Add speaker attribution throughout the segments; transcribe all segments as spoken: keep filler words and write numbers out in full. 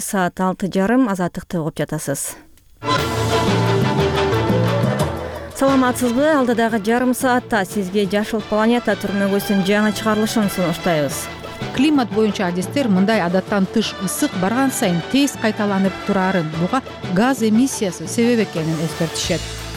Speaker 1: Саат алты жарым азаттыкты угуп жатасыз. Саламатсызбы? Алдыдагы жарым саатта сизге Жашыл планета түрмөгүсүнүн жаңы чыгарылышын сунуштайбыз.
Speaker 2: Климат боюнча адистер мындай адаттан тыш ысык барган сайын тез кайталанып турарын, буга газ эмиссиясы себеп экенин эскертишет.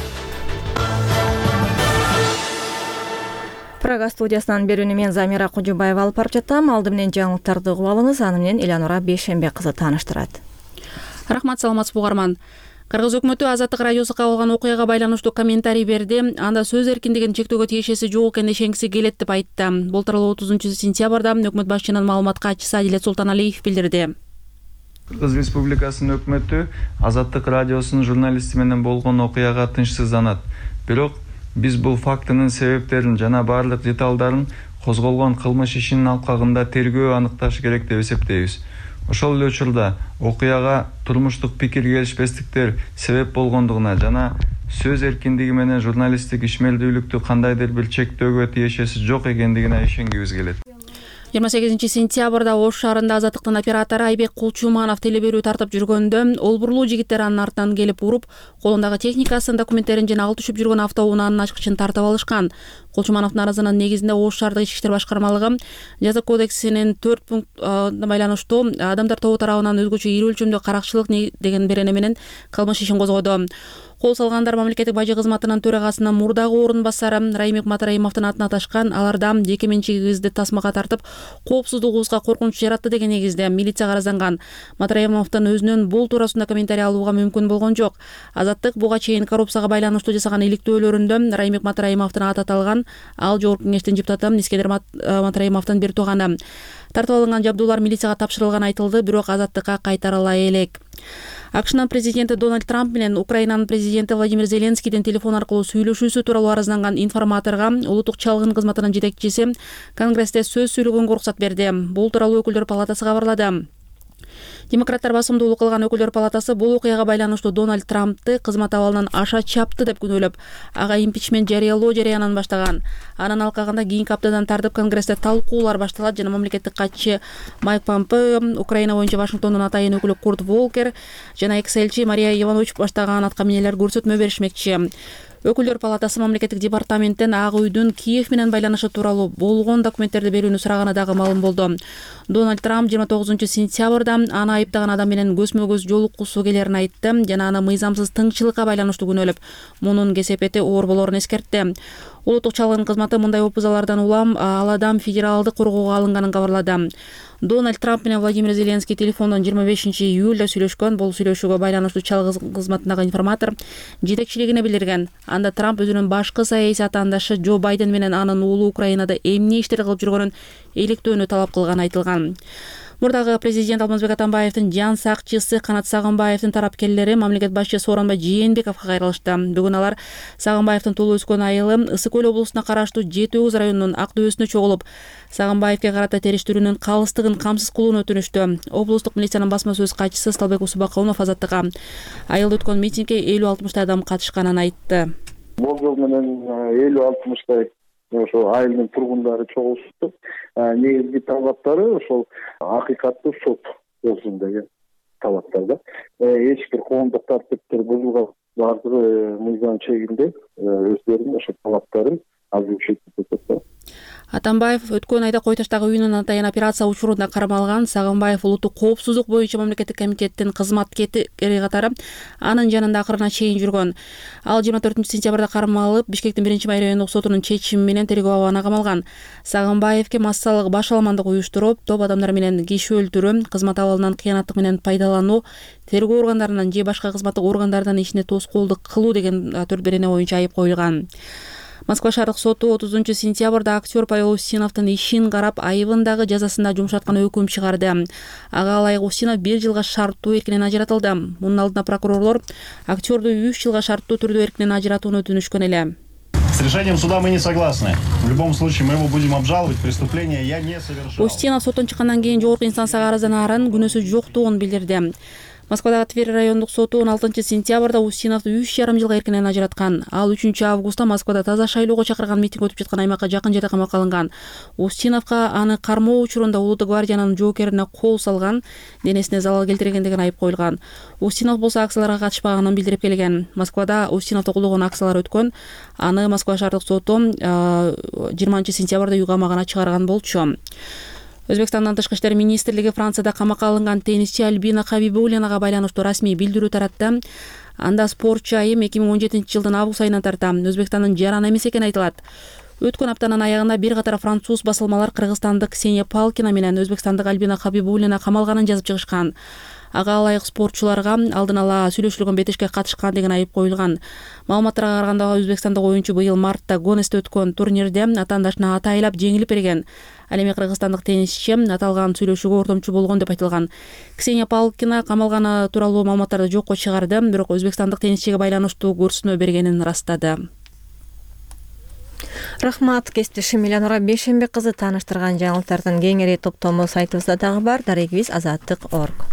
Speaker 1: Прага студиясынан берүүнү мен Замира Кожобаева алып барып жатам. Алды менен жаңылыктарды угуп алыңыз, аны менен Элянура Бейшембек кызы тааныштырат.
Speaker 3: Рахмат, саламатсызбы угарман. Кыргыз өкмөтү Азаттык радиосу кабылган окуяга байланыштуу комментарий берди. Анда сөз эркиндигин чектөөгө тиешеси жок экенин ишенгиси келет деп айтты. Бул тууралуу отузунчу сентябрда өкмөт башчынын маалымат катчысы Адилет Султаналиев билдирди.
Speaker 4: Кыргыз Республикасынын өкмөтү Азаттык радиосунун журналисти менен болгон окуяга тынчсызданат. Бирок биз бул фактынын себептерин жана баардык деталдарын козголгон кылмыш ишинин алкагында тергөө аныкташы керек деп эсептейбиз. Ошол эле учурда окуяга турмуштук пикир келишпестиктер себеп болгондугуна жана сөз эркиндиги менен журналисттик ишмердүүлүктү кандайдыр бир чектөөгө тиешеси жок экендигине ишенгибиз келет.
Speaker 3: жыйырма сегизинчи сентябрда Ош шаарында Азаттыктын оператору Айбек Кулчуманов телеберүү тартып жүргөндө олбурлуу жигиттер анын артынан келип уруп, колундагы техникасын, документтерин жана ал түшүп жүргөн автоунаанын ачкычын тартып алышкан. Кулчумановдун арызынын негизинде Ош шаардык ички иштер башкармалыгы жаза кодексинин төрт пунктуна байланыштуу адамдар тобу тарабынан өзгөчө ири өлчөмдө каракчылык деген берене менен кылмыш ишин козгоду. Кол салгандар мамлекеттик бажы кызматынын төрагасынын мурдагы орун басары Раймик Матраимовдун атына аташкан. Аларда жеке менчигибизди тасмага тартып, коопсуздугубузга коркунуч жаратты деген негизде милицияга арызданган. Матраимовдун өзүнөн бул туурасында комментарий алууга мүмкүн болгон жок. Азаттык буга чейин коррупцияга байланыштуу жасаган иликтөөлөрүндө Раймик Матраимовдун аты аталган. Ал жогорку кеңештин депутаты Искендер Матраимовдун бир тууганы. Тартып алынган жабдуулар милицияга тапшырылганы айтылды, бирок Азаттыкка кайтарыла элек. АКШнын президенти Дональд Трамп менен Украинанын президенти Владимир Зеленскийдин телефон аркылуу сүйлөшүүсү тууралуу арызданган информаторго улуттук чалгын кызматынын жетекчиси Конгрессте сөз сүйлөгөнгө уруксат берди. Бул тууралуу өкүлдөр палатасы кабарлады. Демократтар басымдуулук кылган өкүлдөр палатасы бул окуяга байланыштуу Дональд Трампты кызмат абалынан аша чапты деп күнөөлөп, ага импичмент жарыялоо жарыянын баштаган. Анын алкагында кийинки аптадан тартып Конгрессте талкуулар башталат жана мамлекеттик катчы Майк Помпео, Украина боюнча Вашингтондун атайын өкүлү Курт Волкер жана экс элчи Мария Иванович баштаган атка минелер көрсөтмө беришмекчи. Өкүлдөр палатасы мамлекеттик департаменттен Ак үйдүн Киев менен байланышы тууралуу болгон документтерди берүүнү сураганы дагы маалым болду. Дональд Трамп жыйырма тогузунчу сентябрда аны айыптаган адам менен көзмө-көз жолуккусу келерин айтты жана аны мыйзамсыз тыңчылыкка байланыштуу күнөөлөп, мунун кесепети оор болорун эскертти. Улуттук чалгын кызматы мындай опузалардан улам ал адам федералдык коргоого алынганын кабарлады. Дональд Трамп менен Владимир Зеленский телефондон жыйырма бешинчи июлда сүйлөшкөн. Бул сүйлөшүүгө байланыштуу чалгын кызматындагы информатор жетекчилигине билдирген. Анда Трамп өзүнүн башкы саясий атаандашы Джо Байден менен анын уулу Украинада эмне иштер кылып жүргөнүн иликтөөнү талап кылганы айтылган. Мурдагы президент Алмазбек Атамбаевдин жан сакчысы Канат Сагынбаевдин тарапкерлери мамлекет башчысы Сооронбай Жээнбековго кайрылышты. Бүгүн алар Сагынбаевдин туулуп өскөн айылы Ысык көл облусуна караштуу Жети Өгүз районунун Ак дөбөсүнө чогулуп, Сагынбаевге карата териштирүүнүн калыстыгын камсыз кылууну өтүнүштү. Облустук милициянын басма сөз катчысы Сталбек Усубакунов Азаттыкка айылда өткөн митингге элүү алтымыштай адам катышканын айтты.
Speaker 5: Болжол менен элүү алтымыштай ошо айылдын тургундары чогулушту. Негизги талаптары ошол акыйкаттуу сот болсун деген талаптар да. Эч бир коомдук тартиптер бузулган, баардыгы мыйзам чегинде өздөрүнүн ошо талаптарын азырынча көрсөттү.
Speaker 3: Атамбаев өткөн айда Кой таштагы үйүнүн атайын операция учурунда кармалган. Сагынбаев улуттук коопсуздук боюнча мамлекеттик комитеттин кызматкери катары анын жанында акырына чейин жүргөн. Ал жыйырма төртүнчү сентябрда кармалып, Бишкектин биринчи райондук сотунун чечими менен тергөө абагына камалган. Сагынбаевге массалык баш аламандык уюштуруп, топ адамдар менен киши өлтүрүү, кызмат абалынан кыянаттык менен пайдалануу, тергөө органдарынан же башка кызматтык органдардан ишине тоскоолдук кылуу деген төрт берене боюнча айып коюлган. Москва шаардык соту отузунчу сентябрда актер Павел Устиновдун ишин карап, айыбындагы жазасында жумшаткан өкүм чыгарды. Ага ылайык Устинов бир жылга шарттуу эркинен ажыратылды. Мунун алдында прокурорлор актерду үч жылга шарттуу түрдө эркинен ажыратууну өтүнүшкөн эле.
Speaker 6: С решением суда мы не согласны. В любом случае мы его будем обжаловать. Преступление я не совершал.
Speaker 3: Устинов соттон чыккандан кийин жогорку инстанцияга арызданарын күнөөсү жоктугун билдирди. Москвадагы Тверь райондук соту он алтынчы сентябрда Устиновду үч жарым жылга эркинен ажыраткан. Ал үчүнчү августта Москвада таза шайлоого чакырган митинг өтүп жаткан аймакка жакын жерде камакка алынган. Устиновго аны кармоо учурунда Улуттук гвардиянын жоокерине кол салган, денесине залал келтиргендигин айып коюлган. Устинов болсо акцияларга катышпаганын билдирип келген. Москвада Устиновду кулдаган акциялар өткөн. Аны Москва шаардык соту жыйырманчы сентябрда үй камагына чыгарган болчу. Өзбекстандын тышкы иштер министрлиги Францияда камакка алынган теннисчи Альбина Хабибуллинага байланыштуу расмий билдирүү таратты. Анда спортчу айым эки миң он жетинчи жылдын август айынан тарта Өзбекстандын жараны эмес экени айтылат. Өткөн аптанын аягында бир катар француз басылмалар кыргызстандык Ксения Палкина менен өзбекстандык Альбина Хабибуллина камалганын жазып чыгышкан. Ага ылайык спортчуларга алдын ала сүйлөшүлгөн бетишке катышкандыгын айып коюлган. Маалыматтарга караганда өзбекстандык оюнчу быйыл мартта Гонесте өткөн турнирде атаандашына атайлап жеңилип берген. Ал эми кыргызстандык теннисчи аталган сүйлөшүүгө ортомчу болгон деп айтылган. Ксения Палкина камалганы тууралуу маалыматтарды жокко чыгарды, бирок өзбекстандык теннисчиге байланыштуу көрсөтмө бергенин ырастады.
Speaker 1: Рахмат, кесиптешим Эланура Бейшенбек кызы тааныштырган жаңылыктардын кеңири топтому сайтыбызда дагы бар, дарегибиз азаттык точка орг.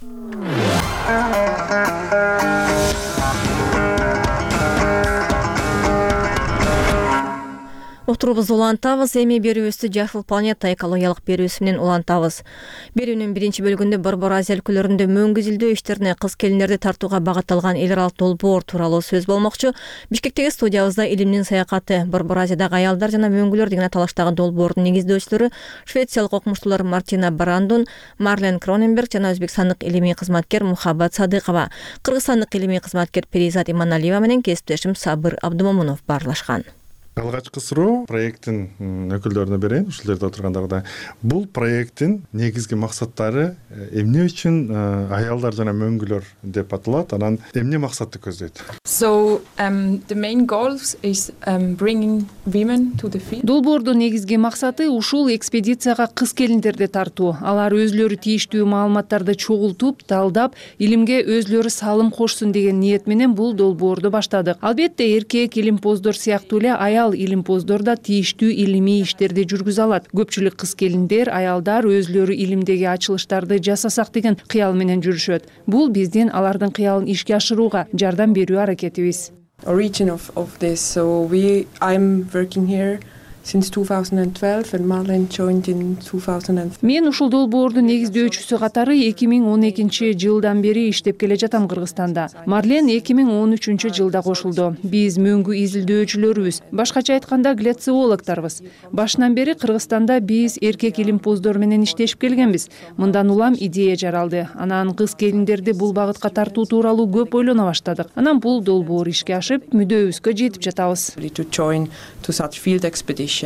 Speaker 1: Уктуруубузду улантабыз, эми берүүбүздү Жашыл планета экологиялык берүүсү менен улантабыз. Берүүнүн биринчи бөлүгүндө Борбор Азия өлкөлөрүндө мөңгү изилдөө иштерине кыз келиндерди тартууга багытталган эл аралык долбоор тууралуу сөз болмокчу. Бишкектеги студиябызда Илимдин саякаты, Борбор Азиядагы аялдар жана мөңгүлөр деген аталыштагы долбоордун негиздөөчүлөрү швециялык окумуштуулар Мартина Брандун, Марлен Кроненберг жана өзбекстандык илимий кызматкер Мухаббат Садыкова, кыргызстандык илимий кызматкер Перизат Иманалиева менен кесиптешим Сабыр Абдумомунов баарлашкан.
Speaker 7: Алгачкы суроо проекттин өкүлдөрүнө берейин, ушул жерде отургандагыдай. Бул проекттин негизги максаттары эмне үчүн аялдар жана мөңгүлөр деп аталат, анан эмне максатты көздөйт?
Speaker 8: So um, the main goal is um, bringing women to the field.
Speaker 2: Долбоордун негизги максаты ушул экспедицияга кыз келиндерди тартуу. Алар өзлөрү тийиштүү маалыматтарды чогултуп, талдап, илимге өзлөрү салым кошсун деген ниет менен бул долбоорду баштадык. Албетте эркек илимпоздор сыяктуу эле аял илимпоздор да тийиштүү илимий иштерди жүргүзө алат. Көпчүлүк кыз келиндер, аялдар өзлөрү илимдеги ачылыштарды жасасак деген кыял менен жүрүшөт. Бул биздин алардын кыялын ишке ашырууга жардам берүү аракетибиз.
Speaker 8: Origin of of this. So we I'm working here since two thousand twelve and Marlene joined in two thousand four.
Speaker 2: Мен ушул долбоордун негиздөөчүсү катары эки миң он экинчи жылдан бери иштеп келе жатам Кыргызстанда. Марлен эки миң он үчүнчү жылда кошулду. Биз мөңгү изилдөөчүлөрүбүз, башкача айтканда глециологторбуз. Башынан бери Кыргызстанда биз эркек илимпоздор менен иштешип келгенбиз. Мындан улам идея жаралды. Анан кыз келиндерди бул багытка тартуу тууралуу көп ойлоно баштадык. Анан бул долбоор ишке ашып, мүдөөбүзгө жетип жатабыз.
Speaker 8: To join to such field expeditions.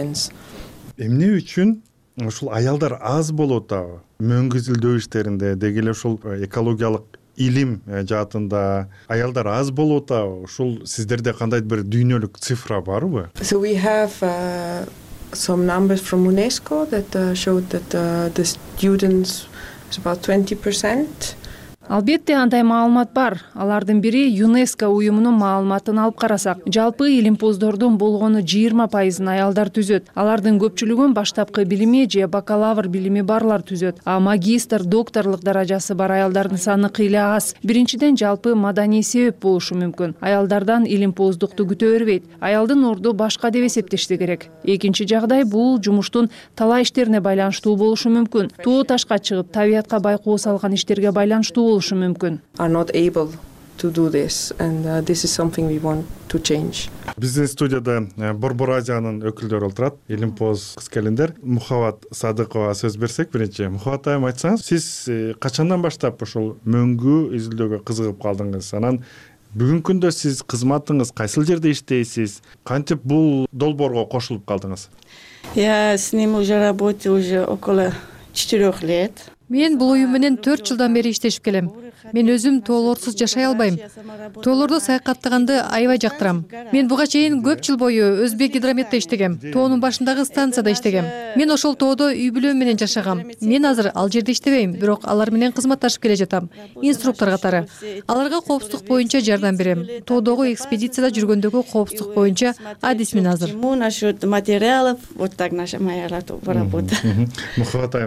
Speaker 7: Эмне үчүн ушул аялдар аз болуп атабы? Мөңгү изилдөө иштеринде, деги эле ушул экологиялык илим жаатында аялдар аз болуп атабы? Ушул сиздерде кандайдыр бир дүйнөлүк цифра барбы?
Speaker 8: So we have uh, some numbers from UNESCO that uh, showed that uh, the students is about twenty percent.
Speaker 2: Албетте андай маалымат бар. Алардын бири ЮНЕСКО уюмунун маалыматын алып карасак, жалпы илимпоздордун болгону жыйырма пайызын аялдар түзөт. Алардын көпчүлүгүн баштапкы билими же бакалавр билими барлар түзөт. А магистр, докторлук даражасы бар аялдардын саны кыйла аз. Биринчиден жалпы маданий себеп болушу мүмкүн. Аялдардан илимпоздукту күтө бербейт. Аялдын орду башка деп эсептешти керек. Экинчи жагдай бул жумуштун талаа иштерине байланыштуу болушу мүмкүн. Тоо ташка чыгып, табиятка байкоо салган иштерге байланыштуу мүмкүн.
Speaker 8: Are not able to do this and uh, this is something we want to change.
Speaker 7: Биздин студияда Борбор Азиянын өкүлдөрү отурат, илимпоз кыз келиндер. Мухаббат Садыкова сөз берсек биринчи. Мухаббат айым, айтсаңыз, сиз качандан баштап ушул мөңгү изилдөөгө кызыгып калдыңыз? Анан бүгүнкү күндө сиз кызматыңыз кайсыл жерде иштейсиз? Кантип бул долбоорго кошулуп калдыңыз?
Speaker 9: Я с ним уже работаю уже около четырёх лет.
Speaker 10: Мен бул уюм менен төрт жылдан бери иштешип келем. Мен өзүм тоолорсуз жашай албайм. Тоолордо саякаттаганды аябай жактырам. Мен буга чейин көп жыл бою Өзбек гидрометте иштегем. Тоонун башындагы станцияда иштегем. Мен ошол тоодо үй бүлөм менен жашагам. Мен азыр ал жерде иштебейм, бирок алар менен кызматташып келе жатам. Инструктор катары. Аларга коопсуздук боюнча жардам берем. Тоодогу экспедицияда жүргөндөгү коопсуздук боюнча адисмин азыр.
Speaker 9: Насчет материалов, вот так наша моя работа.
Speaker 7: Мухаббат айым,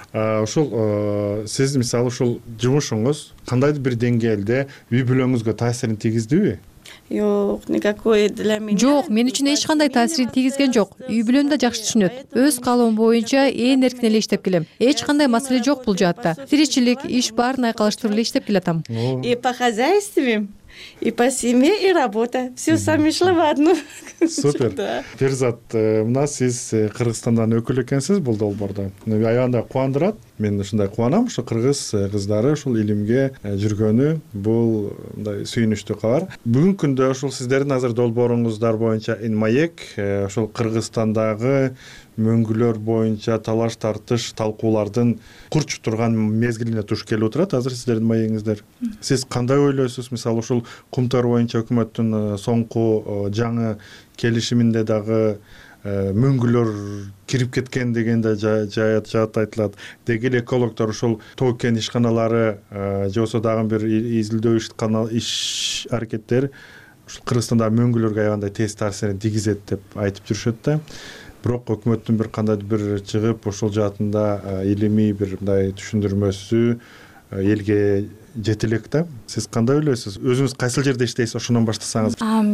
Speaker 7: ушул сиз мисалы ушул жумушуңуз кандайдыр бир деңгээлде үй бүлөңүзгө таасирин тийгиздиби?
Speaker 9: Жок, никакой для меня.
Speaker 10: Жок, мен үчүн эч кандай таасирин тийгизген жок. Үй бүлөм да жакшы түшүнөт. Өз каалоом боюнча ээн эркин эле иштеп келем. Эч кандай маселе жок бул жаатта. Тиричилик, иш баарын айкалыштырып эле иштеп келатам.
Speaker 9: И по хозяйству, и по семье, и работа. Все совмещено в одну.
Speaker 7: Супер. Перзат, мына сиз Кыргызстандан өкүл экенсиз бул долбоордо. Аябында кубандырат. Мен ушундай кубанам, ушу кыргыз кыздары ушул илимге жүргөнү бул мындай сүйүнүчтүү кабар. Бүгүнкү күндө ушул сиздердин азыр долбооруңуздар боюнча Инмаек ушул Кыргызстандагы мөңгүлөр боюнча талаш тартыш талкуулардын курчуп турган мезгилине туш келип отурат азыр сиздердин маегиңиздер. Сиз кандай ойлойсуз? Мисалы ушул Кумтар боюнча өкмөттүн соңку жаңы келишиминде дагы мөңгүлөр кирип кеткен дегенде жаат жаат айтылат. Деги эле экологдор ушул тоо кен ишканалары же болбосо дагы бир изилдөө иш аракеттер ушул Кыргызстанда мөңгүлөргө аябандай терс таасирин тийгизет деп айтып жүрүшөт да. Бирок өкмөттүн бир кандайдыр бир чыгып ушул жаатында илимий бир мындай түшүндүрмөсү элге жете элек да. Сиз кандай ойлойсуз? Өзүңүз кайсыл жерде иштейсиз? Ошондон баштасаңыз.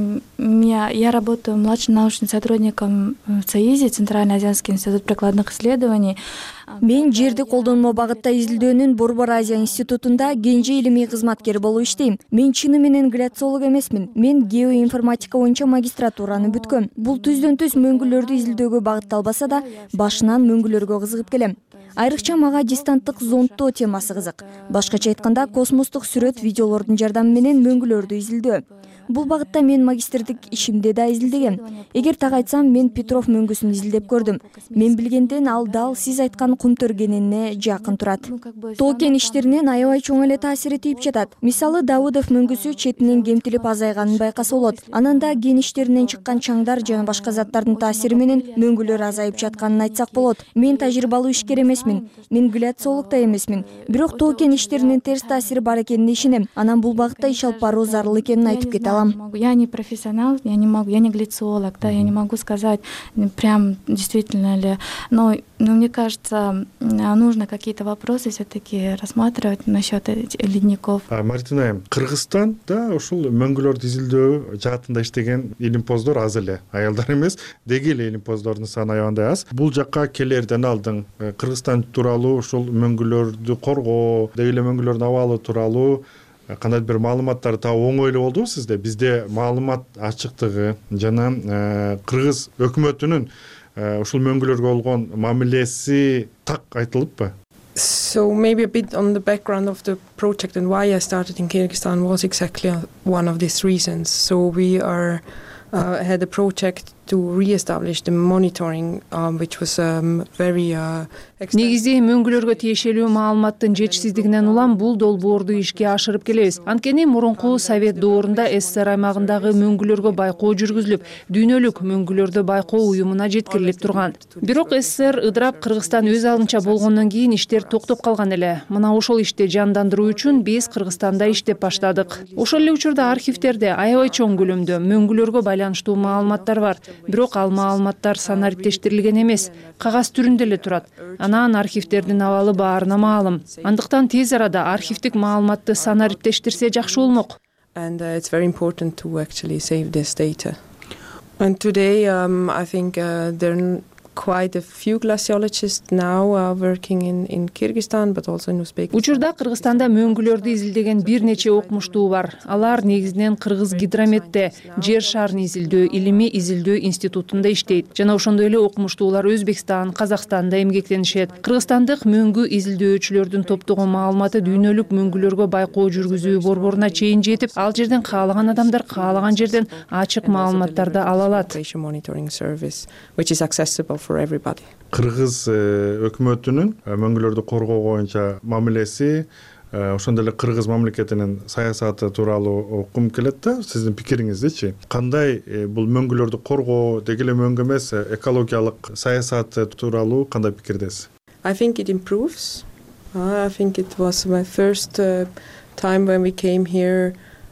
Speaker 11: Я работаю младшим научным сотрудником в ЦАИЗе, Центральноазиатский институт прикладных исследований.
Speaker 1: Мен жерди колдонмо багытта изилдөөнүн Борбор Азия институтунда кенже илимий кызматкер болуп иштейм. Мен чыны менен гляциолог эмесмин. Мен геоинформатика боюнча магистратураны бүткөм. Бул түздөн түз мөңгүлөрдү изилдөөгө багытталбаса да, башынан мөңгүлөргө кызыгып келем. Айрыкча мага дистанттык зондтоо темасы кызык. Башкача айтканда, космостук сүрөт видеолордун жардамы менен мөңгүлөрдү изилдөө. Бул багытта мен магистрдик ишимде да изилдегем. Эгер так айтсам, мен Петров мөңгүсүн изилдеп көрдүм. Мен билгенден ал дал сиз айткан кумтөр кенине жакын турат. Тоо кен иштеринен аябай чоң эле таасири тийип жатат. Мисалы, Давыдов мөңгүсү четинен кемтилип азайганын байкаса болот. Анан да кен иштеринен чыккан чаңдар жана башка заттардын таасири менен мөңгүлөр азайып жатканын айтсак болот. Мен тажрыйбалуу ишкер эмесмин. Мен гляциолог да эмесмин. Бирок тоо кен иштеринин терс таасири бар экенине ишенем. Анан бул багытта иш алып баруу зарыл экенин айтып кете алам.
Speaker 11: Я не профессионал, я не могу, я не гляциолог, да, я не могу сказать прям действительно ли, но, но мне кажется, нужно какие-то вопросы все-таки рассматривать насчет ледников.
Speaker 7: Мартин айым, Кыргызстанда ушул мөңгүлөрдү изилдөө жаатында иштеген илимпоздор аз эле, аялдар эмес, деги эле илимпоздордун саны аябандай аз. Бул жакка келерден алдың Кыргызстан тууралуу ушул мөңгүлөрдү коргоо, деги эле мөңгүлөрдүн абалы тууралуу кандай бир маалыматтар таап оңой эле болдубу сизде? Бизде маалымат ачыктыгы жана кыргыз өкмөтүнүн ушул мөңгүлөргө болгон мамилеси так айтылыппы?
Speaker 8: So maybe a bit on the background of the project and why I started in Kyrgyzstan was exactly one of these reasons. So we are uh, had a project to re-establish the monitoring, um, which was um, very uh,
Speaker 2: негизи мөңгүлөргө тиешелүү маалыматтын жетишсиздигинен улам бул долбоорду ишке ашырып келебиз. Анткени мурунку Совет доорунда СССР аймагындагы мөңгүлөргө байкоо жүргүзүлүп, дүйнөлүк мөңгүлөрдү байкоо уюмуна жеткирилип турган. Бирок СССР ыдырап, Кыргызстан өз алдынча болгондон кийин иштер токтоп калган эле. Мына ошол ишти жандандыруу үчүн биз Кыргызстанда иштеп баштадык. Ошол эле учурда архивтерде аябай чоң көлөмдө мөңгүлөргө байланыштуу маалыматтар бар. Бирок ал маалыматтар санариптештирилген эмес, кагаз түрүндө эле турат. Анан архивтердин абалы баарына маалым. Андыктан тез арада архивдик маалыматты санариптештирсе жакшы болмок.
Speaker 8: And uh, it's very important to actually save this data. And today um, I think uh, there are quite a few glaciologists now uh, working in in Kyrgyzstan but also in Uzbekistan.
Speaker 2: Учурда Кыргызстанда мөңгүлөрдү изилдеген бир нече окумуштуу бар. Алар негизинен Кыргыз гидрометте жер шарын изилдөө илимий изилдөө институтунда иштейт. Жана ошондой эле окумуштуулар Өзбекстан, Казакстанда эмгектенишет. Кыргызстандык мөңгү изилдөөчүлөрдүн топтогон маалыматы дүйнөлүк мөңгүлөргө байкоо жүргүзүү борборуна чейин жетип, ал жерден каалаган адамдар каалаган жерден ачык маалыматтарды ала алат.
Speaker 8: Monitoring service which is accessible for everybody.
Speaker 7: Кыргыз өкмөтүнүн мөңгүлөрдү коргоо боюнча мамилеси, ошондой эле Кыргыз мамлекетинин саясаты тууралуу окум келет да, сиздин пикириңиздечи? Кандай бул мөңгүлөрдү коргоо, деги эле мөңгү эмес, экологиялык саясаты тууралуу кандай пикирдесиз?
Speaker 8: I think it improves. Uh, I think it was my first uh, time when we came here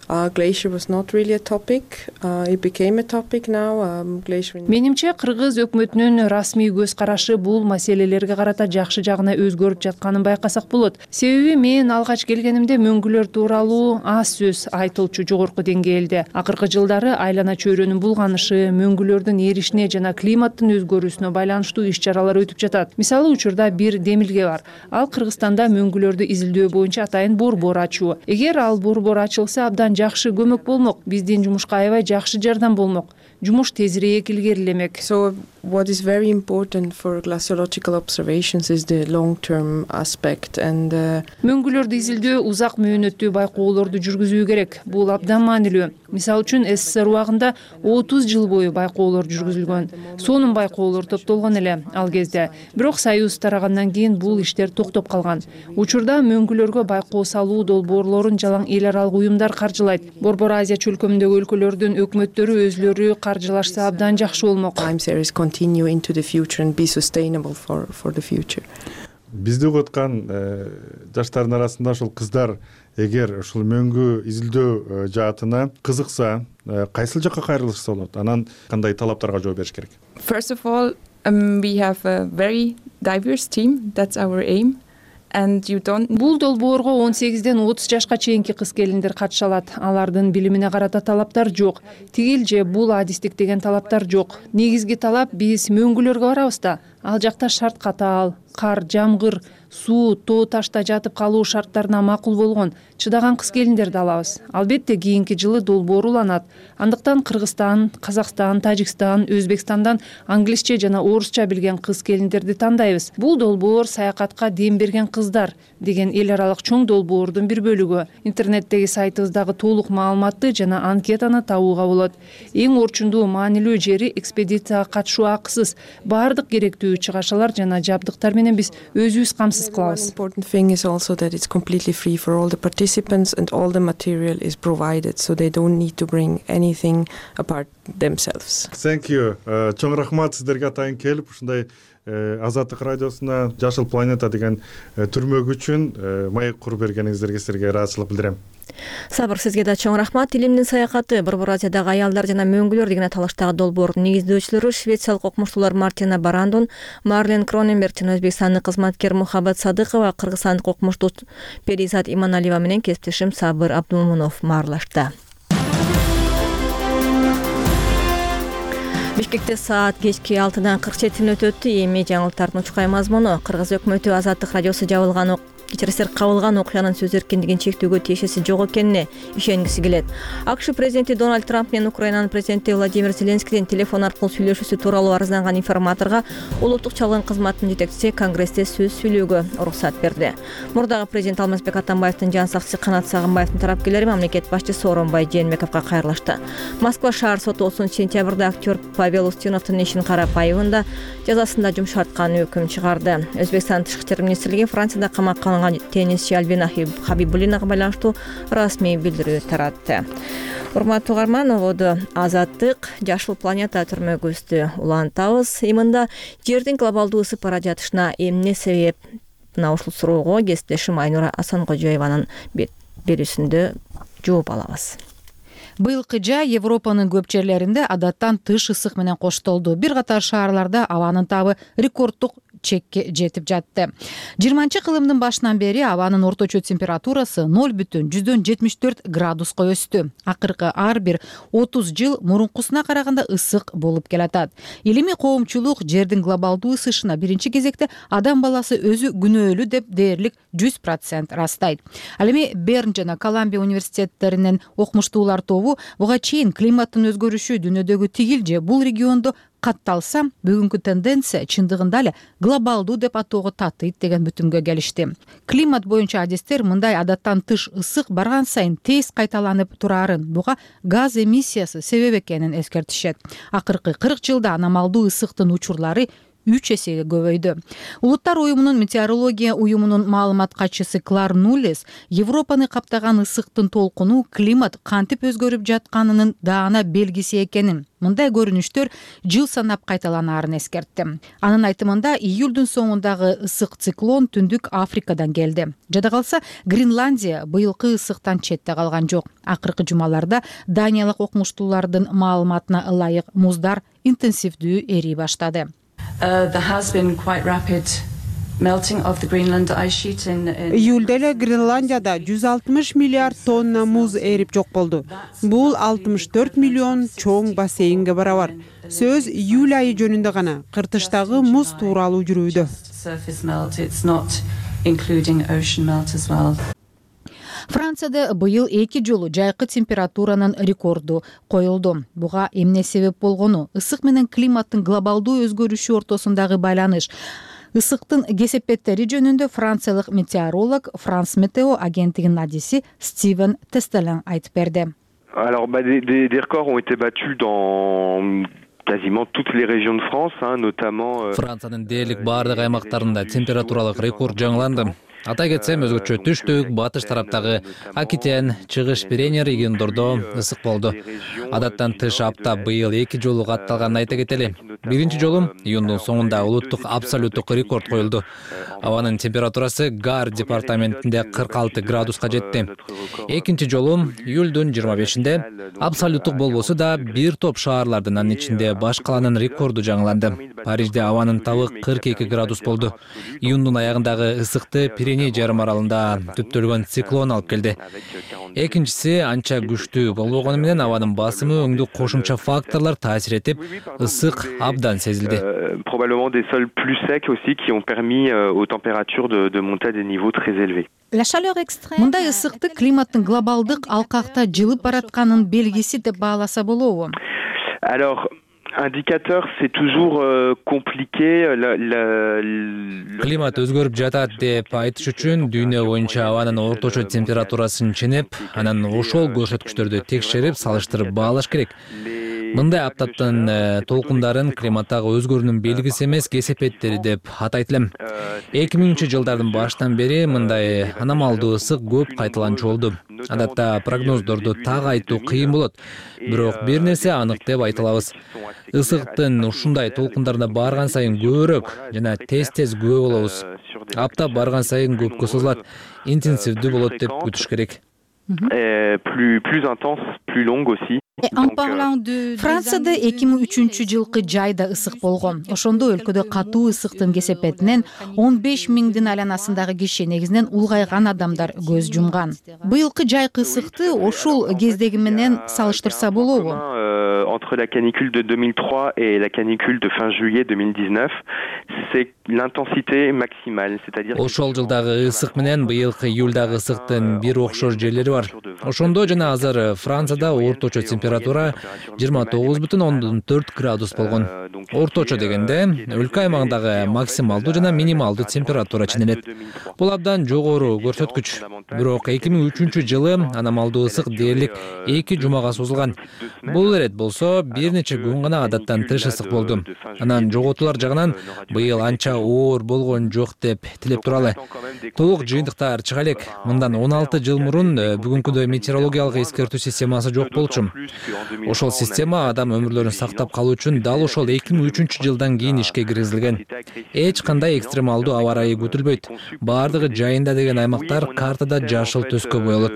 Speaker 8: Uh, glacier was not really a topic. Uh, it became a topic now. Um, glacier in...
Speaker 2: Менимче Кыргыз өкмөтүнүн расмий көз карашы бул маселелерге карата жакшы жагына өзгөрүп жатканын байкасак болот. Себеби мен алгач келгенимде мөңгүлөр тууралуу аз сөз айтылчу жогорку деңгээлде. Акыркы жылдары айлана чөйрөнүн булганышы, мөңгүлөрдүн эришине жана климаттын өзгөрүүсүнө байланыштуу иш-чаралар өтүп жатат. Мисалы учурда бир демилге бар. Ал Кыргызстанда мөңгүлөрдү изилдөө боюнча атайын борбор ачуу. Эгер ал борбор ачылса, абдан жакшы көмөк болмок. Биздин жумушка аябай жакшы жардам болмок. Жумуш тезирээк илгерилемек.
Speaker 8: So what is very important for glaciological observations is the long-term aspect and uh...
Speaker 2: мөңгүлөрдү изилдөө узак мөөнөттүү байкоолорду жүргүзүү керек. Бул абдан маанилүү. Мисалы үчүн СССР убагында отуз жыл бою байкоолор жүргүзүлгөн. Сонун байкоолор топтолгон эле ал кезде. Бирок Союз тарагандан кийин бул иштер токтоп калган. Учурда мөңгүлөргө байкоо салуу долбоорлорун жалаң эл аралык уюмдар каржылайт. Борбор Азия чөлкөмүндөгү өлкөлөрдүн өкмөттөрү өзлөрү каржылашса абдан жакшы болмок.
Speaker 8: Time series continue into the future and be sustainable for for the future.
Speaker 7: Бизди угаткан жаштардын арасында ушул кыздар эгер ушул мөңгү изилдөө жаатына кызыкса, кайсыл жакка кайрылышса болот? Анан кандай талаптарга жооп бериш керек?
Speaker 12: First of all, um, we have a very diverse team. That's our aim. And you don't...
Speaker 2: Бул долбоорго он сегизден отуз жашка чейинки кыз келиндер катыша алат. Алардын билимине карата талаптар жок. Тигил же бул адистик деген талаптар жок. Негизги талап биз мөңгүлөргө барабыз да. Ал жакта шарт катаал, кар, жамгыр, суу, тоо ташта жатып калуу шарттарына макул болгон, чыдаган кыз келиндерди алабыз. Албетте кийинки жылы долбоор уланат. Андыктан Кыргызстан, Казакстан, Тажикстан, Өзбекстандан англисче жана орусча билген кыз келиндерди тандайбыз. Бул долбоор саякатка дем берген кыздар деген эл аралык чоң долбоордун бир бөлүгү. Интернеттеги сайтыбыздагы толук маалыматты жана анкетаны табууга болот. Эң орчундуу маанилүү жери экспедицияга катышуу акысыз. Бардык керектүү чыгашалар жана жабдыктар менен биз өзүбүз камсыз кылабыз.
Speaker 8: Important thing is also that it's completely free for all the participants and all the material is provided, so they don't need to bring anything apart themselves.
Speaker 7: Thank you. Чоң рахмат сиздерге атайын келип ушундай Азаттык радиосуна Жашыл планета деген түрмөк үчүн маек куруп бергениңиздерге силерге ыраазычылык билдирем.
Speaker 1: Сабыр, сизге да чоң рахмат. Илимдин саякаты Борбор Азиядагы аялдар жана мөңгүлөр деген аталыштагы долбоордун негиздөөчүлөрү швециялык окумуштуулар Мартина Барандун, Марлен Кроненберг жана өзбекстандык кызматкер Мухаббат Садыкова, кыргызстандык окумуштуу Перизат Иманалиева менен кесиптешим Сабыр Абдумунов маарлашты. Бишкекте саат кечки алтыдан кырк жети мүнөт өттү. Эми жаңылыктардын учкай мазмуну. Кыргыз өкмөтү Азаттык радиосу жабылган кечирсер кабылган окуянын сөз эркиндигин чектөөгө тиешеси жок экенине ишенгиси келет. АКШ президенти Дональд Трамп менен Украинанын президенти Владимир Зеленскийдин телефон аркылуу сүйлөшүүсү тууралуу арызданган информаторго улуттук чалгын кызматынын жетекчиси Конгрессте сөз сүйлөөгө уруксат берди. Мурдагы президент Алмазбек Атамбаевдин жан сакчысы Канат Сагынбаевдин тарапкерлери мамлекет башчысы Сооронбай Жээнбековго кайрылышты. Москва шаар соту отузунчу сентябрда актер Павел Устиновдун ишин карапайыбын да жазасында жумшарткан өкүм чыгарды. Өзбекстан тышкы иштер министрлиги Францияда камакка алынган теннисчи Альбина Хабибуллинага байланыштуу расмий билдирүү таратты. Урматтуу угарман, ободу Азаттык Жашыл планета түрмөгүбүздү улантабыз. Имында жердин глобалдуу ысып бара жатышына эмне себеп? Мына ушул суроого кесиптешим Айнура Асанкожоеванын берүүсүндө жооп алабыз.
Speaker 13: Быйылкы жай Европанын көп жерлеринде адаттан тыш ысык менен коштолду. Бир катар шаарларда абанын табы рекорддук чекке жетип жатты. жыйырманчы кылымдын башынан бери абанын орточо температурасы ноль бүтүн жүздөн жетимиш төрт градуска өстү. Акыркы ар бир отуз жыл мурункусуна караганда ысык болуп келатат. Илимий коомчулук жердин глобалдуу ысышына биринчи кезекте адам баласы өзү күнөөлүү деп дээрлик жүз процент растайт. Ал эми Берн жана Колумбия университеттеринин окумуштуулар тобу буга чейин климаттын өзгөрүшү дүйнөдөгү тигил же бул региондо катталса, бүгүнкү тенденция чындыгында эле глобалдуу деп атоого татыйт деген бүтүмгө келишти. Климат боюнча адистер мындай адаттан тыш ысык барган сайын тез кайталанып турарын, буга газ эмиссиясы себеп экенин эскертишет. Акыркы кырк жылда аномалдуу ысыктын учурлары үч эсеге көбөйдү. Улуттар уюмунун метеорология уюмунун маалымат катчысы Клар Нуллес Европаны каптаган ысыктын толкуну климат кантип өзгөрүп жатканынын даана белгиси экенин, мындай көрүнүштөр жыл санап кайталанаарын эскертти. Анын айтымында июлдун соңундагы ысык циклон түндүк Африкадан келди. Жада калса Гренландия быйылкы ысыктан четте калган жок. Акыркы жумаларда даниялык окумуштуулардын маалыматына ылайык муздар интенсивдүү эрий баштады.
Speaker 14: Июлда эле Гренландияда жүз алтымыш миллиард тонна муз эрип жок болду. Бул алтымыш төрт миллион чоң бассейнге барабар. Сөз июль айы жөнүндө гана, кыртыштагы муз тууралуу жүрүүдө.
Speaker 13: Францияда быйыл эки жолу жайкы температуранын рекорду коюлду. Буга эмне себеп болгону? Ысык менен климаттын глобалдуу өзгөрүшү ортосундагы байланыш. Ысыктын кесепеттери жөнүндө франциялык метеоролог Франс Метео агенттигинин адиси Стивен Тестелен айтып берди.
Speaker 15: Alors, bah, des, des, des records ont été battus dans quasiment toutes les régions de France, hein, notamment.
Speaker 16: Франциянын дээрлик баардык аймактарында температуралык рекорд жаңыланды. Ата кетсем, өзгөчө түштүк, батыш тараптагы Акитен, Чыгыш Пиреней региондордо ысык болду. Адаттан тыш апта быйыл эки жолу катталганын айта кетели. Биринчи жолу июндун соңунда улуттук абсолюттук рекорд коюлду. Абанын температурасы Гар департаментинде кырк алты градуска жетти. Экинчи жолу июлдун жыйырма бешинде абсолюттук болбосо да бир топ шаарлардын, анын ичинде баш каланын рекорду жаңыланды. Парижде абанын табы кырк эки градус болду. Июндун аягындагы ысыкты Пиреней жарым аралында түптөлгөн циклон алып келди. Экинчиси анча күчтүү болбогону менен абанын басымы өңдүү кошумча факторлор таасир этип, ысык абдан сезилди.
Speaker 15: Probablement des sols plus secs aussi qui ont permis aux températures de, de monter à des niveaux très élevés.
Speaker 13: Мындай ысыкты климаттын глобалдык алкакта жылып баратканын белгиси деп бааласа болобу?
Speaker 15: Alors, indicateur, c'est toujours euh, compliqué. La, la,
Speaker 16: la... Климат өзгөрүп жатат деп айтыш үчүн дүйнө боюнча абанын орточо температурасын ченеп, анан ошол көрсөткүчтөрдү текшерип, салыштырып баалаш керек. Мындай аптаптын толкундарын климаттагы өзгөрүүнүн белгиси эмес, кесепеттери деп атайт элем. эки миңинчи жылдардын башынан бери мындай аномалдуу ысык көп кайталанчу болду. Адатта прогноздорду так айтуу кыйын болот. Бирок бир нерсе анык деп айта алабыз. Ысыктын ушундай толкундарына барган сайын көбүрөөк жана тез-тез көп болобуз. Апта барган сайын көпкө созулат, интенсивдүү болот деп күтүш керек.
Speaker 15: Plus plus intense, plus longue aussi.
Speaker 13: Францияда эки миң үчүнчү жылкы жайда ысык болгон. Ошондо өлкөдө катуу ысыктын кесепетинен он беш миңдин айланасындагы киши, негизинен улгайган адамдар көз жумган. Быйылкы жайкы ысыкты ошол кездеги менен салыштырса болобу?
Speaker 15: Entre la canicule de deux mille trois et la canicule de fin juillet deux mille dix-neuf, c'est l'intensité maximale, c'est-à-dire
Speaker 16: ошол жылдагы ысык менен быйылкы июлдагы ысыктын бир окшош жерлери бар. Ошондо жана азыр Францияда орточо температура жыйырма тогуз бүтүн ондон төрт градус болгон. Орточо дегенде өлкө аймагындагы максималдуу жана минималдуу температура ченелет. Бул абдан жогору көрсөткүч. Бирок эки миң үчүнчү жылы аномалдуу ысык дээрлик эки жумага созулган. Бул ирет болсо бир нече күн гана адаттан тыш ысык болду. Анан жоготуулар жагынан быйыл анча оор болгон жок деп тилеп туралы. Толук жыйынтыктар чыга элек. Мындан он алты жыл мурун бүгүнкүдөй метеорологиялык эскертүү системасы жок болчу. Ошол система адам өмүрлөрүн сактап калуу үчүн дал ошол эки миң үчүнчү жылдан кийин ишке киргизилген. Эч кандай экстремалдуу аба ырайы күтүлбөйт. Бардыгы жайында деген аймактар картада жашыл төскө боелот.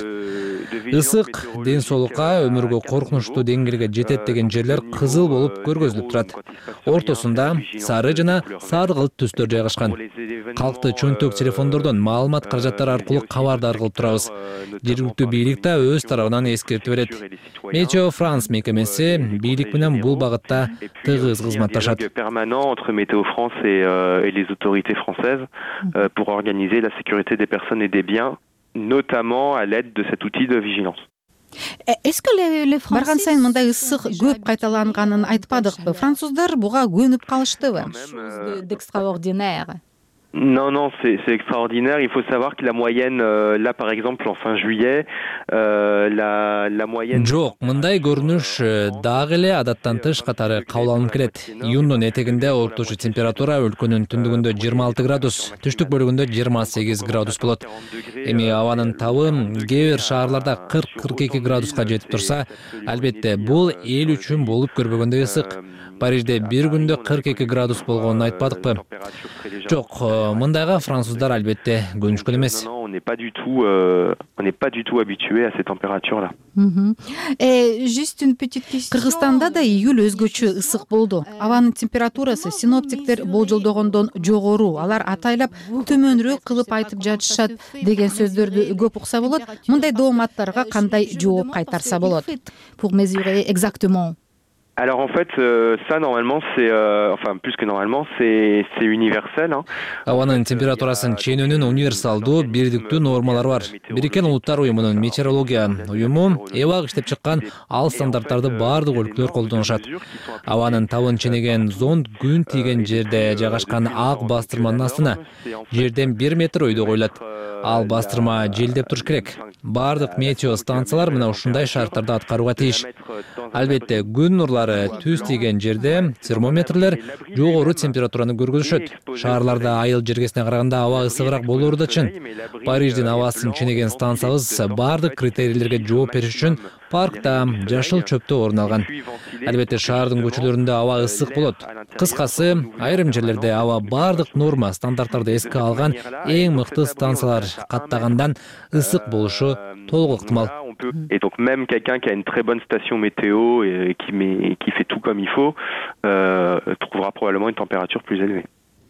Speaker 16: Ысык ден соолукка, өмүргө коркунучтуу деңгээлге жетет деген жерлер кызыл болуп көргөзүлүп турат. Ортосунда сары жана саргылт түстөр жайгашкан. Калкты чөнтөк телефондордон маалымат каражаттары аркылуу кабардар кылып турабыз. Жергиликтүү бийлик да өз тарабынан эскертип берет. Météo France мекемеси бийлик менен бул багытта тыгыз кызматташат.
Speaker 15: Permanent entre Météo France et, euh, et les autorités françaises euh, pour organiser la sécurité des personnes et des biens, notamment à l'aide de cet outil de vigilance.
Speaker 13: Барган сайын мындай ысык көп кайталанганын айтпадыкпы? Француздар буга көнүп калыштыбы?
Speaker 15: Non, non, c'est extraordinaire. Il faut savoir que la moyenne, euh, là par exemple en fin juillet, euh, la, la moyenne...
Speaker 16: Жоқ, мындай көрүнүш дагы эле адаттан тыш катары кабыл алынып келет. Июндун этегинде орточо температура өлкөнүн түндүгүндө жыйырма алты градус, түштүк бөлүгүндө жыйырма сегиз градус болот. Эми абанын табы кээ бир шаарларда кырк кырк эки градуска жетип турса, албетте бул эл үчүн болуп көрбөгөндөй ысык. Парижде бир күндө кырк эки градус болгонун айтпадыкпы? Жок, мындайга француздар албетте көнүшкөн эмес.
Speaker 15: On n'est pas du tout, euh, on n'est pas du tout habitué à ces températures-là.
Speaker 13: Кыргызстанда да июль өзгөчө ысык болду. Абанын температурасы синоптиктер болжолдогондон жогору, алар атайлап төмөнүрөөк кылып айтып жатышат деген сөздөрдү көп укса болот. Мындай дооматтарга кандай жооп кайтарса болот? Pour mesurer exactement.
Speaker 15: Alors en fait, euh, ça normalement c'est, euh, enfin plus que normalement c'est c'est universel. Hein.
Speaker 16: Абанын температурасын ченүүнүн универсалдуу бирдиктүү нормалары бар. Бириккен Улуттар уюмунун метеорология уюму эбак иштеп чыккан ал стандарттарды бардык өлкөлөр колдонушат. Абанын табын ченеген зонд күн тийген жерде жайгашкан ак бастырманын астына жерден бир метр өйдө коюлат. Ал бастырма желдеп туруш керек. Бардык метео станциялар мына ушундай шарттарды аткарууга тийиш. Албетте күн нурлары түз тийген жерде термометрлер жогору температураны көргөзүшөт. Шаарларда айыл жергесине караганда аба ысыгыраак болоору да чын. Париждин абасын ченеген станциябыз бардык критерийлерге жооп бериш үчүн паркта, жашыл чөптө орун алган. Албетте шаардын көчөлөрүндө аба ысык болот. Кыскасы, айрым жерлерде аба бардык норма стандарттарды эске алган эң мыкты станциялар каттагандан ысык болушу толук ыктымал.
Speaker 15: Et donc même quelqu'un qui a une très bonne station météo et qui, met, qui fait tout comme il faut euh, trouvera probablement une température plus élevée.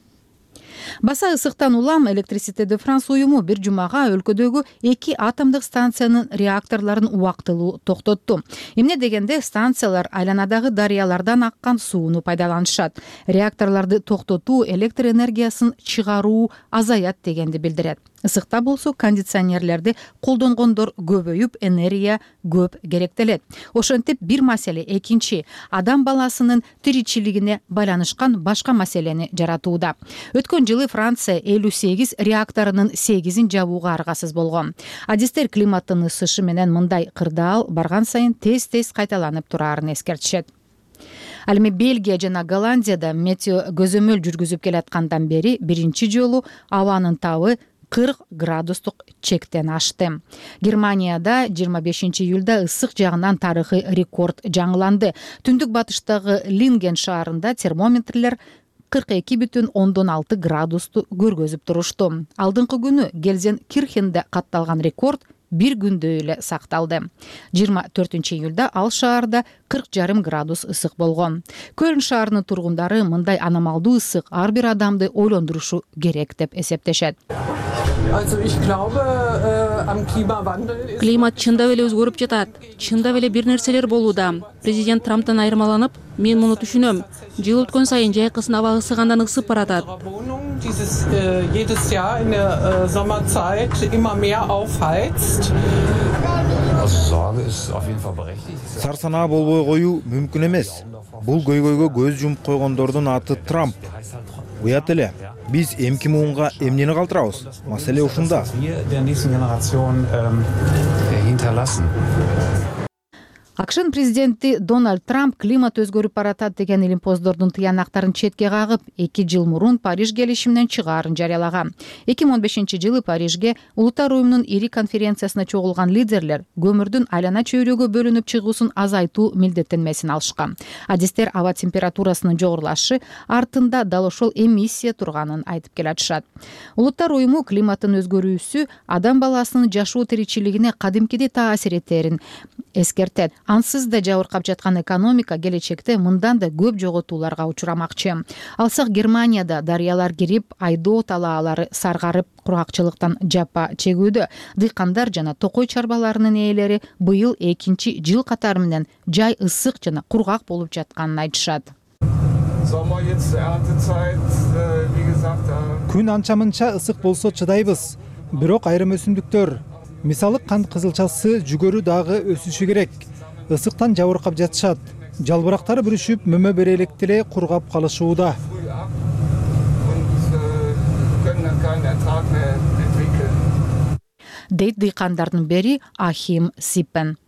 Speaker 13: Баса ысыктан улам Электрисите де Франс уюму бир жумага өлкөдөгү эки атомдук станциянын реакторлорун убактылуу токтотту. Эмне дегенде станциялар айланадагы дарыялардан аккан сууну пайдаланышат. Реакторлорду токтотуу электр энергиясын чыгаруу азаят дегенди билдирет. Ысыкта болсо кондиционерлерди колдонгондор көбөйүп, энергия көп керектелет. Ошентип бир маселе экинчи адам баласынын тиричилигине байланышкан башка маселени жаратууда. Өткөн жылы Франция элүү сегиз реакторунун сегизин жабууга аргасыз болгон. Адистер климаттын ысышы менен мындай кырдаал барган сайын тез-тез кайталанып тураарын эскертишет. Ал эми Бельгия жана Голландияда метео көзөмөл жүргүзүп келаткандан бери биринчи жолу абанын табы кырк градустук чектен ашты. Германияда жыйырма бешинчи июлда ысык жагынан тарыхый рекорд жаңыланды. Түндүк батыштагы Линген шаарында термометрлер кырк эки бүтүн ондон алты градусту көргөзүп турушту. Алдыңкы күнү Гельзенкирхенде катталган рекорд бир күндө эле сакталды. жыйырма төртүнчү июлда ал шаарда кырк жарым градус ысык болгон. Көлн шаарынын тургундары мындай аномалдуу ысык ар бир адамды ойлондурушу керек деп эсептешет.
Speaker 3: Климат чындап эле өзгөрүп жатат. Чындап эле бир нерселер болууда. Президент Трамптан айырмаланып, мен муну түшүнөм. Жыл өткөн сайын жайкысын аба ысыгандан ысып баратат.
Speaker 17: Сарсанаа болбой коюу мүмкүн эмес. Бул көйгөйгө көз жумуп койгондордун аты Трамп. Уят эле. Биз эмки муунга эмнени калтырабыз? Маселе ушунда.
Speaker 13: Акшын президенти Дональд Трамп климат өзгөрүп баратат деген илимпоздордун тыянактарын четке кагып, эки жыл мурун Париж келишиминен чыгаарын жарыялаган. эки миң он бешинчи жылы Парижге Улуттар уюмунун ири конференциясына чогулган лидерлер көмүрдүн айлана чөйрөгө бөлүнүп чыгуусун азайтуу милдеттенмесин алышкан. Адистер аба температурасынын жогорулашы артында дал ошол эмиссия турганын айтып келатышат. Улуттар уюму климаттын өзгөрүүсү адам баласынын жашоо тиричилигине кадимкидей таасир этерин эскертет. Ансыз да жабыркап жаткан экономика келечекте мындан да көп жоготууларга учурамакчы. Алсак Германияда дарыялар кирип, айдоо талаалары саргарып, кургакчылыктан жапа чегүүдө. Дыйкандар жана токой чарбаларынын ээлери быйыл экинчи жыл катары менен жай ысык жана кургак болуп жатканын айтышат.
Speaker 18: Күн анча-мынча ысык болсо чыдайбыз. Бирок айрым өсүмдүктөр, мисалы кант кызылчасы, жүгөрү дагы өсүшү керек. Isıktan жабыркап жатышат. Жалбырактары бүрүшүп, мөмө бере электе эле кургап калышууда.
Speaker 13: дейт дыйкандардын бири Ахим Сипен.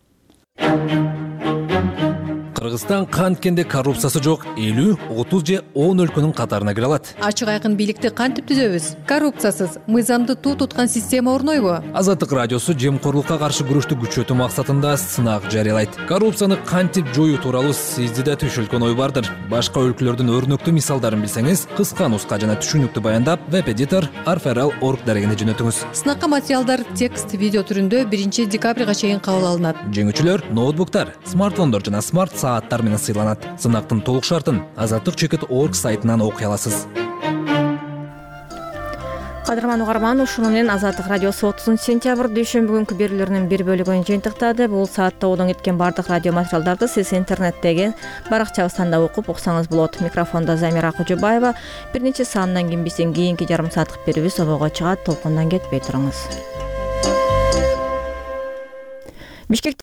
Speaker 16: Кыргызстан канткенде коррупциясы жок элүү, отуз же он өлкөнүн катарына кире алат.
Speaker 10: Ачык айкын бийликти кантип түзөбүз? Коррупциясыз, мыйзамды туу туткан система орнойбу?
Speaker 16: Азаттык радиосу жемкорлукка каршы күрөштү күчөтүү максатында сынак жарыялайт. Коррупцияны кантип жоюу тууралуу сизде да түшүлгөн ой бардыр. Башка өлкөлөрдүн өрнөктүү мисалдарын билсеңиз, кыска нуска жана түшүнүктүү баяндап, веб-эдитор арферал точка орг дарегине жөнөтүңүз.
Speaker 10: Сынакка материалдар текст, видео түрүндө биринчи декабрга чейин кабыл алынат.
Speaker 16: Жеңүүчүлөр ноутбуктар, смартфондор жана смарт сааттар менен сыйланат. Сынактын толук шартын азаттык чекит точка орг сайтынан окуй аласыз.
Speaker 1: Кадырман угарман, ушуну менен Азаттык радиосу отузунчу сентябрь дүйшөмбү күнкү берүүлөрүнүн бир бөлүгүн жыйынтыктады. Бул саатта одон кеткен бардык радио материалдарды сиз интернеттеги баракчабыздан да окуп уксаңыз болот. Микрофондо Замира Кожобаева. Бир нече саамдан кийин биздин кийинки жарым сааттык берүүбүз обого чыгат. Толкундан кетпей туруңуз. Бишкек